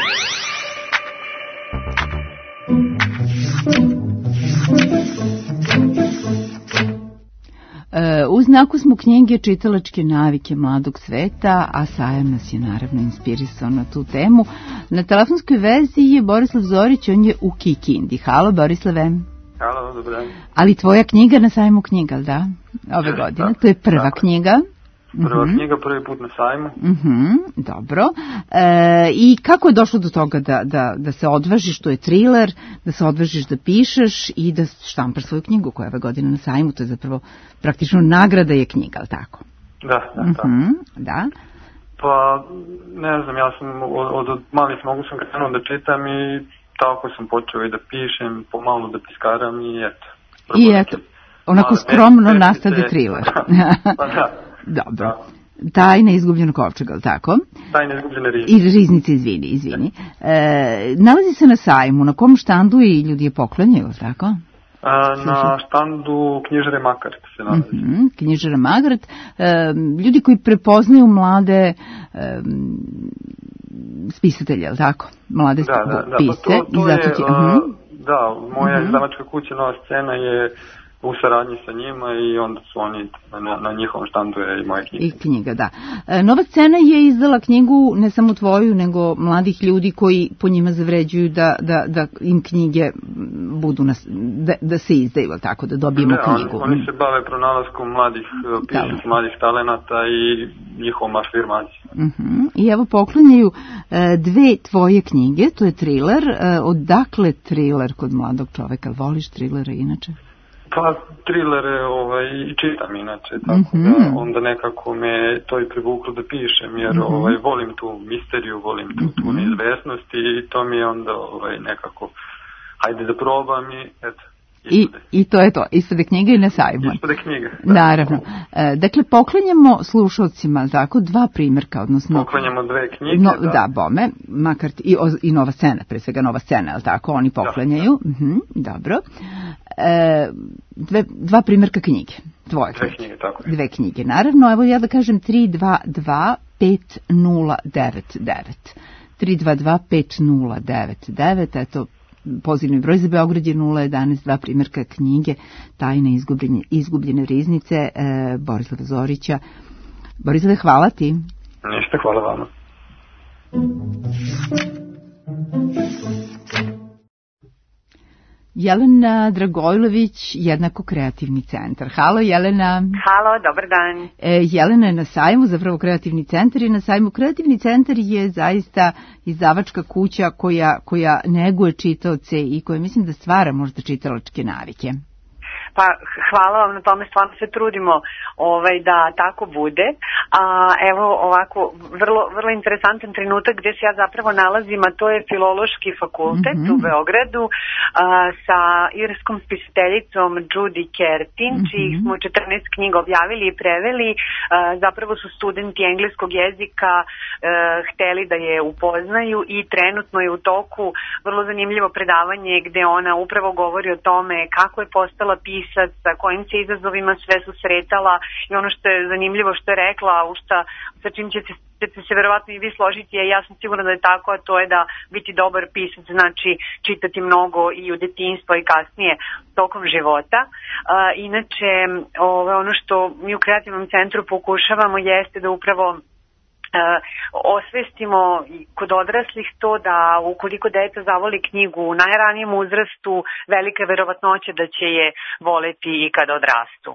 E, u znaku smo knjige Čitalačke navike mladog sveta, a sajam nas je naravno inspirisao na tu temu. Na telefonskoj vezi je Borislav Zorić, on je u Kikindi. Halo, Borislave. Halo, dobro dan. Ali tvoja knjiga na sajmu knjiga, ali da? Ove Da, godine, tako, to je prva tako. knjiga. Prva Mhm. knjiga, prvi put na sajmu. Mhm, dobro. E, I kako je došlo do toga da, da, da se odvažiš, to je thriller, da se odvažiš da pišeš i da štampaš svoju knjigu koja je ove godine na sajmu, to je zapravo praktično nagrada je knjiga, ali tako? Da, da, da. Mhm, da. Pa, ne znam, ja sam od, od malih nogu sam krenuo da čitam i tako sam počeo i da pišem, pomalo da piskaram i eto. I eto, onako Male skromno pesmice. nastade thriller. Pa da. Dobro. Tajna izgubljenog kovčega, ali tako? Tajne izgubljene riznice. I riznice, izvini, izvini. E, nalazi se na sajmu, na kom štandu i ljudi je poklanjaju, ali tako? A, na štandu knjižare Makart se nalazi. Mm-hmm, knjižara Magrat. E, ljudi koji prepoznaju mlade e, spisatelje, ali tako? Mlade Da, da, da, pisce. pa to, to i zato je, će, a, mhm. da, moja Mhm. izdavačka kuća Nova scena je u saradnji sa njima i onda su oni, na, na njihovom štandu je i moja knjiga. I knjiga, da. E, Nova scena je izdala knjigu, ne samo tvoju, nego mladih ljudi koji po njima zavređuju da, da, da im knjige budu, na, da, da se izdaju, ali tako, da dobijemo Ne, oni, knjigu. oni se bave pronalaskom mladih e, pisaca, mladih talenata i njihovom afirmacijom. Mhm. I evo poklanjaju e, dve tvoje knjige, to je thriller. E, odakle thriller kod mladog čoveka? Voliš thrillere inače? Pa, trilere ovaj, i čitam inače, tako Mhm. da onda nekako me to i privuklo da pišem, jer Mhm. ovaj, volim tu misteriju, volim tu, tu neizvesnost i to mi je onda ovaj, nekako, hajde da probam i eto, I, I to je to, ispade knjige i na sajmu. Ispade knjige. Da. Naravno. E, dakle, poklanjamo slušalcima tako dva primjerka, odnosno... Poklanjamo dve knjige, no, da. Da, bome, makar i, i Nova scena, pre svega Nova scena, je li tako, oni poklanjaju. Da. Mhm, dobro. E, dve, dva primjerka knjige. Tvoje dve knjige, tako je. Dve knjige, naravno. Evo ja da kažem tri dva dva pet nula devet devet. tri dva dva pet nula devet devet, eto, pozivni broj za Beograd je nula jedanaest dva primjerka knjige Tajne izgubljene, izgubljene riznice e, Borislava Zorića. Borislave, hvala ti. Ništa, hvala vama. Jelena Dragojlović, jednako kreativni centar. Halo Jelena. Halo, dobar dan. E, Jelena je na sajmu, zapravo kreativni centar je na sajmu. Kreativni centar je zaista izdavačka kuća koja, koja neguje čitaoce i koja mislim da stvara možda čitalačke navike. Pa hvala vam na tome, stvarno se trudimo ovaj, da tako bude. A, evo ovako, vrlo, vrlo interesantan trenutak gdje se ja zapravo nalazim, a to je Filološki fakultet mm-hmm. u Beogradu a, sa irskom spisateljicom Judy Kertin, mm-hmm. čijih smo četrnaest knjiga objavili i preveli. A, zapravo su studenti engleskog jezika a, hteli da je upoznaju i trenutno je u toku vrlo zanimljivo predavanje gdje ona upravo govori o tome kako je postala pisac, sa kojim se izazovima sve susretala i ono što je zanimljivo što je rekla, u šta, sa čim će se, ćete se verovatno i vi složiti, a ja sam sigurna da je tako, a to je da biti dobar pisac znači čitati mnogo i u detinjstvu i kasnije tokom života. A, inače, ove, ono što mi u Kreativnom centru pokušavamo jeste da upravo Uh, osvestimo kod odraslih to da ukoliko dete zavoli knjigu u najranijem uzrastu, velika je verovatnoća da će je voleti i kad odrastu.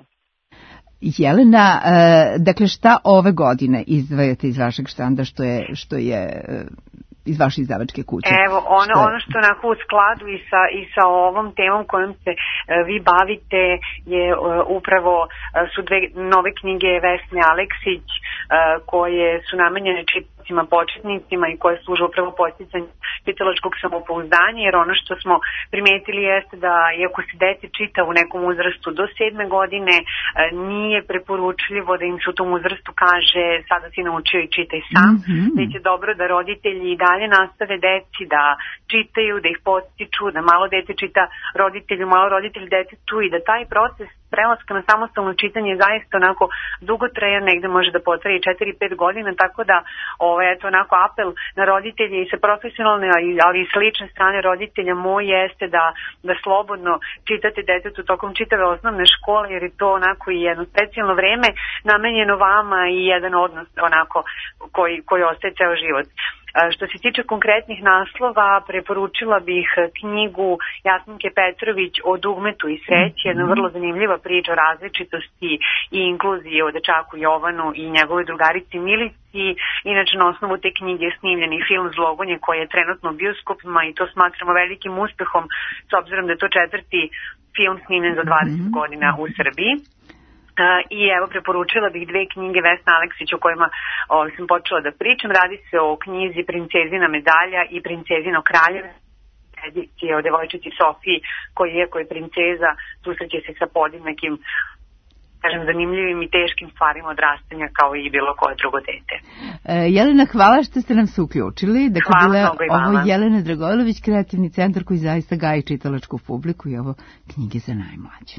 Jelena, uh, dakle šta ove godine izdvajate iz vašeg štanda što je, što je uh, iz vaše izdavačke kuće? Evo, ono, ono što onako u skladu i sa, i sa ovom temom kojom se uh, vi bavite je uh, upravo uh, su dve nove knjige Vesne Aleksić uh, koje su namenjene čitacima početnicima i koje služe upravo posticanju čitalačkog samopouzdanja, jer ono što smo primetili jeste da iako se dete čita u nekom uzrastu do sedme godine, uh, nije preporučljivo da im se u tom uzrastu kaže sada si naučio i čitaj sam, mm-hmm. već je dobro da roditelji i dalje nastave deci da čitaju, da ih podstiču, da malo dete čita roditelju, malo roditelj detetu i da taj proces prelaska na samostalno čitanje zaista onako dugotrajan, negde može da potraje četiri do pet godina, tako da ovaj, eto onako apel na roditelje i sa profesionalne, ali i sa lične strane roditelja moj jeste da, da slobodno čitate detetu tokom čitave osnovne škole, jer je to onako i jedno specijalno vreme namenjeno vama i jedan odnos onako koji, koji ostaje ceo život. Što se tiče konkretnih naslova, preporučila bih knjigu Jasminke Petrović o dugmetu i sreći, jedna vrlo zanimljiva priča o različitosti i inkluziji o dečaku Jovanu i njegove drugarici Milici. Inače, na osnovu te knjige je snimljen i film Zlogonje koji je trenutno u bioskopima i to smatramo velikim uspehom s obzirom da je to četvrti film snimljen za dvadeset godina u Srbiji. Uh, I evo, preporučila bih dve knjige Vesne Aleksić o kojima o, sam počela da pričam. Radi se o knjizi Princezina medalja i Princezino kraljevo, edicije o devojčici Sofiji koji, iako je princeza, susreće se sa podjednakim, kažem, zanimljivim i teškim stvarima odrastanja kao i bilo koje drugo dete. E, Jelena, hvala što ste nam se uključili. Dakle, hvala bila mnogo i vama. Ovo Jelena Dragojlović, kreativni centar koji zaista gaji čitalačku publiku i ovo knjige za najmlađe.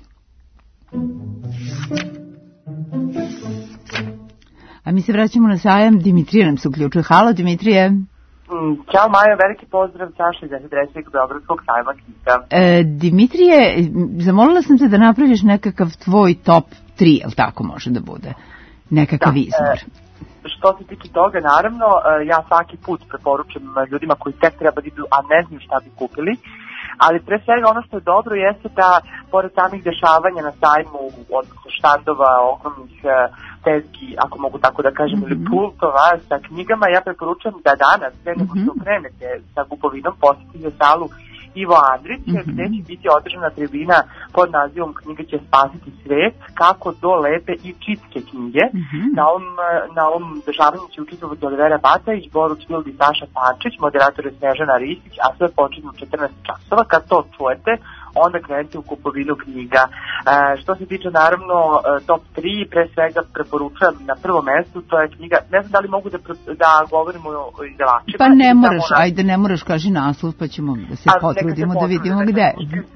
A mi se vraćamo na sajam, Dimitrije nam se uključuje. Halo Dimitrije. Ćao Majo, veliki pozdrav Saša iz deset Beogradskog sajma knjiga. E, Dimitrije, zamolila sam te da napraviš nekakav tvoj top tri, jel tako može da bude? Nekakav da, izbor. E, što se tiče toga, naravno, ja svaki put preporučujem ljudima koji tek treba da idu, a ne znam šta bi kupili. Ali pre svega ono što je dobro jeste da pored samih dešavanja na sajmu, odnosno štandova, ogromnih tezgi, ako mogu tako da kažem, mm-hmm. ili pultova sa knjigama, ja preporučujem da danas, sve nego što krenete sa kupovinom, posjetite salu Ivo Andrić, mm-hmm. gde će biti održana tribina pod nazivom Knjiga će spasiti svet, kako do lepe i čitke knjige. Mm-hmm. Na ovom, na ovom dešavanju će učestvovati Olivera Batajić, Boruć Vildi i Saša Pančić, moderator je Snežana Ristić, a sve počinje u četrnaest časova. Kad to čujete, onda krenite u kupovinu knjiga. E, što se tiče naravno top tri, pre svega preporučujem na prvom mestu, to je knjiga, ne znam da li mogu da, da govorimo o izdavačima. Pa ne moraš, ona... ajde ne moraš, kaži naslov pa ćemo da se A, potrudimo da vidimo gde.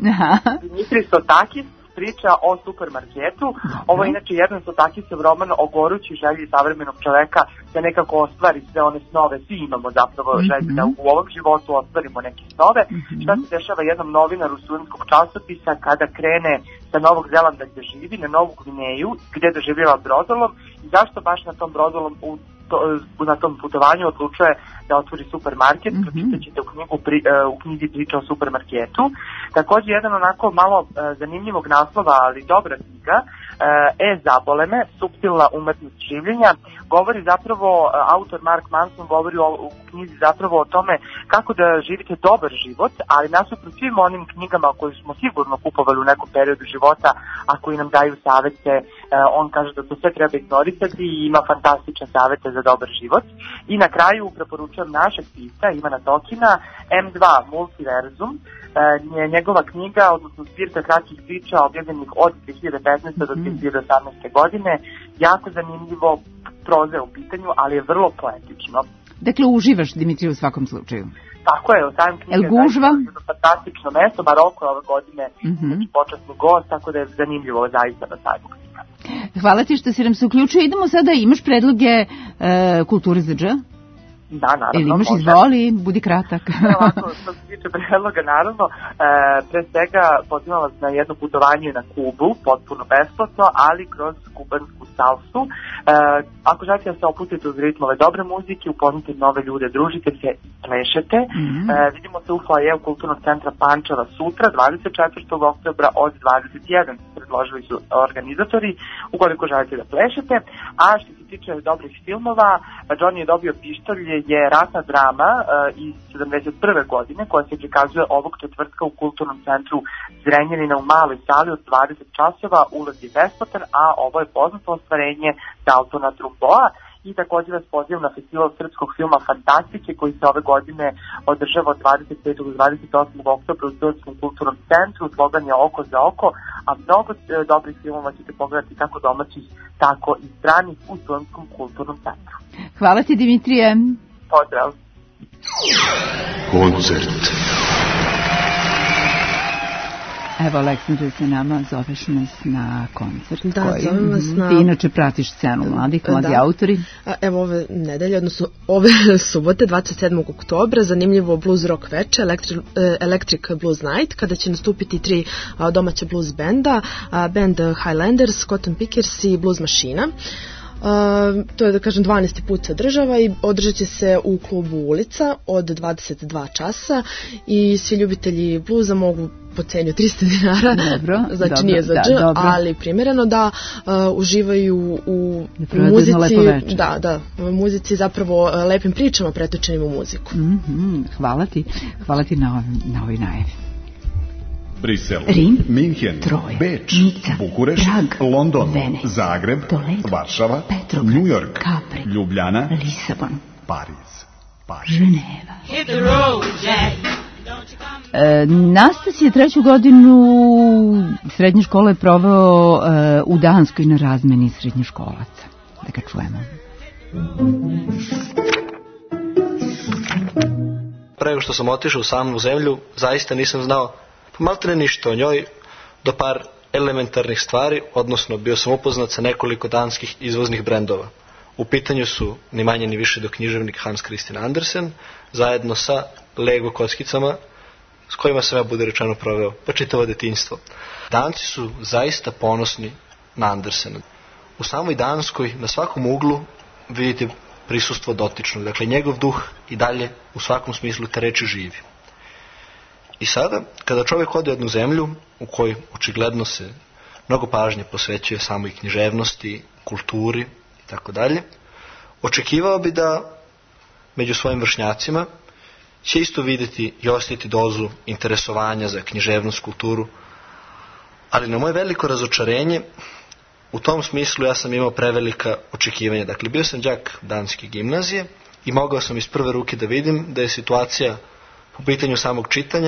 Dimitri Sotakis, priča o supermarketu. Ovo je inače jedan Sotakisov roman o gorućoj želji savremenog čoveka da nekako ostvari sve one snove. Svi imamo zapravo mm-hmm. želju da u ovom životu ostvarimo neke snove. Mm-hmm. Šta se dešava jednom novinaru studentskog časopisa kada krene sa Novog Zelanda gde živi, na Novu Gvineju, gde doživljava brodolom i zašto baš na tom brodolom u To, na tom putovanju odlučuje da otvori supermarket, mm-hmm. pročitat ćete u, knjigu, pri, uh, u knjizi priča o supermarketu. Također jedan onako malo uh, zanimljivog naslova, ali dobra knjiga, uh, E zaboleme, suptilna umetnost življenja, govori zapravo, uh, autor Mark Manson govori o, u knjizi zapravo o tome kako da živite dobar život, ali nasuprot svim onim knjigama koje smo sigurno kupovali u nekom periodu života, a koji nam daju savete, uh, on kaže da to sve treba ignorisati i ima fantastične savete za dobar život. I na kraju preporučujem našeg pisca Ivana Tokina, em dva Multiverzum, je njegova knjiga, odnosno zbirka kratkih priča objavljenih od dve hiljade petnaeste do dve hiljade osamnaeste godine. Jako zanimljivo, proza u pitanju, ali je vrlo poetično. Dakle, uživaš, Dimitrije, u svakom slučaju? Tako je, u samim knjige je gužva? Jedno fantastično mesto, Maroko je ove godine mm-hmm. znači, počasni gost, tako da je zanimljivo zaista na sajmu knjiga. Hvala ti što si nam se uključio. Idemo sada, imaš predloge e, kulture za dž? Da, naravno. Ili imaš izvoli, budi kratak. Ovako, što se tiče predloga, naravno, e, pre svega pozivam vas na jedno putovanje na Kubu, potpuno besplatno, ali kroz kubansku salsu. E, ako želite da se opustite uz ritmove dobre muzike, upoznate nove ljude, družite se i plešete. Mm-hmm. E, vidimo se u foajeu Kulturnog centra Pančeva sutra, dvadeset četvrtog oktobra od dvadeset jedan. Predložili su organizatori, ukoliko želite da plešete. A što se tiče dobrih filmova, Johnny je dobio pištolj, je ratna drama uh, iz sedamdeset prve godine koja se prikazuje ovog četvrtka u Kulturnom centru Zrenjanina u maloj sali od dvadeset časova, ulaz je besplatan, a ovo je poznato ostvarenje Daltona Trumboa. I također vas pozivam na festival srpskog filma Fantastike koji se ove godine održava od dvadeset petog do dvadeset osmog oktobra u Studentskom kulturnom centru. Slogan je Oko za oko, a mnogo e, dobrih filmova ćete pogledati kako domaćih, tako i stranih u Studentskom kulturnom centru. Hvala ti, Dimitrije. Pozdrav. Koncert. Evo, Aleksandra, se nama zoveš nas na koncert. Da, koji, zovem vas na... Ti inače pratiš scenu mladih, mladi da. autori. A, evo ove nedelje, odnosno ove subote, dvadeset sedmog oktobra, zanimljivo blues rock veče, Electric, Electric Blues Night, kada će nastupiti tri a, domaća blues benda, a, band Highlanders, Cotton Pickers i Blues Mašina. Uh, to je, da kažem, dvanaesti put se održava i održat će se u klubu Ulica od dvadeset dva časa i svi ljubitelji bluza mogu po cenju trista dinara, dobro, znači dobro, nije za dž, da, ali primjereno da uh, uživaju u muzici, da, da, u muzici zapravo uh, lepim pričama pretočenim u muziku. Mm-hmm, hvala ti, hvala ti na, na ovoj najavi. Brisel, Rim, Minhen, Troj, Beč, Nica, Bukurešt, Prag, London, Venecija, Zagreb, Toledo, Varšava, Petrograd, New York, Capri, Ljubljana, Lisabon, Pariz, Pariz. Ženeva. E, Nastas je treću godinu srednje škole proveo e, u Danskoj na razmeni srednjoškolaca. Da ga čujemo. Prego što sam otišao u samu zemlju, zaista nisam znao maltene ništa o njoj, do par elementarnih stvari, odnosno bio sam upoznat sa nekoliko danskih izvoznih brendova. U pitanju su ni manje ni više do književnik Hans Christian Andersen, zajedno sa Lego kockicama, s kojima sam ja, bude rečeno, proveo pa čitavo detinjstvo. Danci su zaista ponosni na Andersena. U samoj Danskoj, na svakom uglu, vidite prisustvo dotičnog. Dakle, njegov duh i dalje u svakom smislu te reči živi. I sada, kada čovjek ode u jednu zemlju u kojoj očigledno se mnogo pažnje posvećuje samoj književnosti, kulturi i tako dalje, očekivao bi da među svojim vršnjacima će isto vidjeti i osjetiti dozu interesovanja za književnost, kulturu, ali na moje veliko razočarenje, u tom smislu ja sam imao prevelika očekivanja. Dakle, bio sam đak danske gimnazije i mogao sam iz prve ruke da vidim da je situacija po pitanju samog čitanja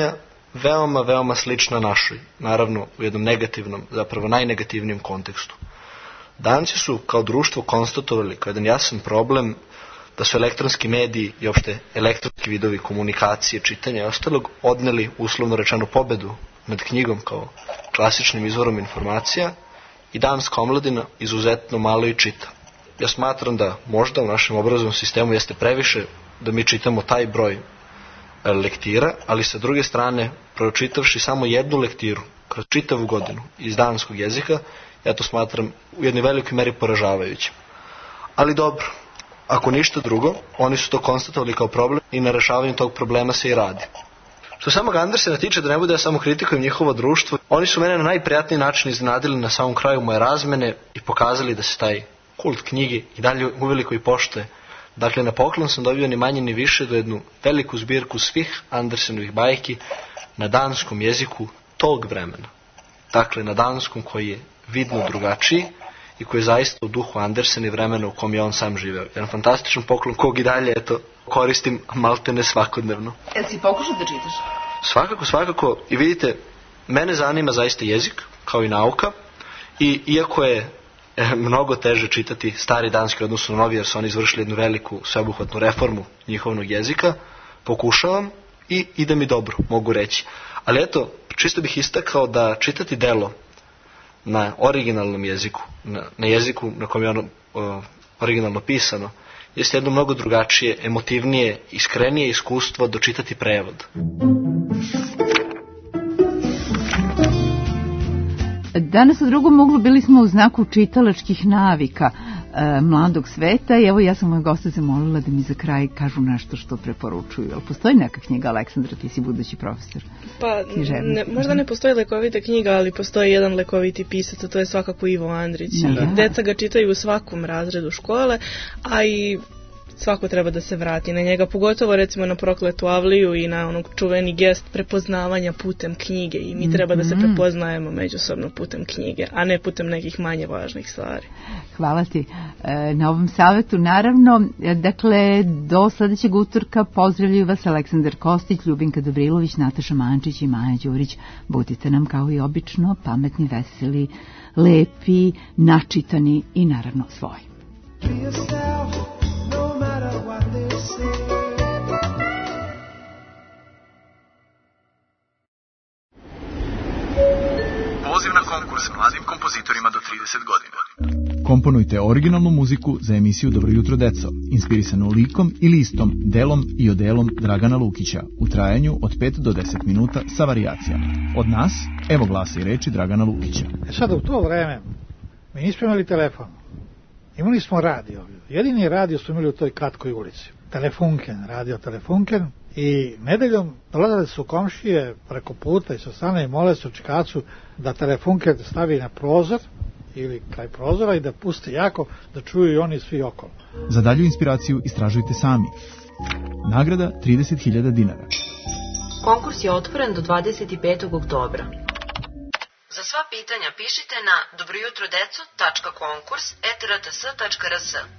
veoma, veoma slična našoj, naravno u jednom negativnom, zapravo najnegativnijem kontekstu. Danci su kao društvo konstatovali kao jedan jasan problem da su elektronski mediji i opšte elektronski vidovi komunikacije, čitanja i ostalog odneli uslovno rečeno pobedu nad knjigom kao klasičnim izvorom informacija i danska omladina izuzetno malo i čita. Ja smatram da možda u našem obrazovnom sistemu jeste previše da mi čitamo taj broj lektira, ali sa druge strane, pročitavši samo jednu lektiru kroz čitavu godinu iz danskog jezika, ja to smatram u jednoj velikoj meri poražavajućim. Ali dobro, ako ništa drugo, oni su to konstatovali kao problem i na rešavanju tog problema se i radi. Što samog Andersena tiče, da ne bude ja samo kritikujem njihovo društvo, oni su mene na najprijatniji način iznenadili na samom kraju moje razmene i pokazali da se taj kult knjige i dalje uveliko i poštuje. Dakle, na poklon sam dobio ni manje ni više do jednu veliku zbirku svih Andersenovih bajki na danskom jeziku tog vremena. Dakle, na danskom koji je vidno drugačiji i koji je zaista u duhu Andersena i vremena u kom je on sam živeo. Jedan fantastičan poklon kog i dalje, eto, koristim maltene svakodnevno. Jel si pokušao da čitaš? Svakako, svakako. I vidite, mene zanima zaista jezik, kao i nauka. I iako je e, mnogo teže čitati stari danski odnosno novi, jer su oni izvršili jednu veliku sveobuhvatnu reformu njihovnog jezika, pokušavam i ide mi dobro, mogu reći. Ali eto, čisto bih istakao da čitati delo na originalnom jeziku, na, na jeziku na kojem je ono o, originalno pisano, jeste jedno mnogo drugačije, emotivnije, iskrenije iskustvo dočitati prevod. Danas u drugom uglu bili smo u znaku čitalačkih navika e, mladog sveta i evo ja sam moje goste zamolila da mi za kraj kažu nešto što preporučuju. Jel postoji neka knjiga, Aleksandra, ti si budući profesor? Pa, ne, možda ne postoji lekovita knjiga, ali postoji jedan lekoviti pisac, a to je svakako Ivo Andrić. Ja. Deca ga čitaju u svakom razredu škole, a i svako treba da se vrati na njega, pogotovo recimo na Prokletu Avliju i na onog čuveni gest prepoznavanja putem knjige i mi treba da se prepoznajemo međusobno putem knjige, a ne putem nekih manje važnih stvari. Hvala ti e, na ovom savjetu. Naravno, dakle, do sledećeg utorka pozdravljaju vas Aleksandar Kostić, Ljubinka Dobrilović, Nataša Mančić i Maja Đurić. Budite nam kao i obično pametni, veseli, lepi, načitani i naravno svoji. Poziv na konkurs mladim kompozitorima do trideset godina. Komponujte originalnu muziku za emisiju Dobro jutro deco, inspirisanu likom i listom, delom i odelom Dragana Lukića, u trajanju od pet do deset minuta sa varijacijama. Od nas, evo glasa i reči Dragana Lukića. E sad, u to vreme, mi nismo imali telefon. Imali smo radio. Jedini radio smo imali u toj kratkoj ulici. Telefunken, radio Telefunken. I nedeljom dolazili su komšije preko puta i sa strane i mole su čikacu da Telefunken stavi na prozor ili kraj prozora i da pusti jako da čuju i oni svi okolo. Za dalju inspiraciju istražujte sami. Nagrada trideset hiljada dinara. Konkurs je otvoren do dvadeset petog oktobra. Za sva pitanja pišite na dobrojutrodeco tačka konkurs et r t s tačka r s.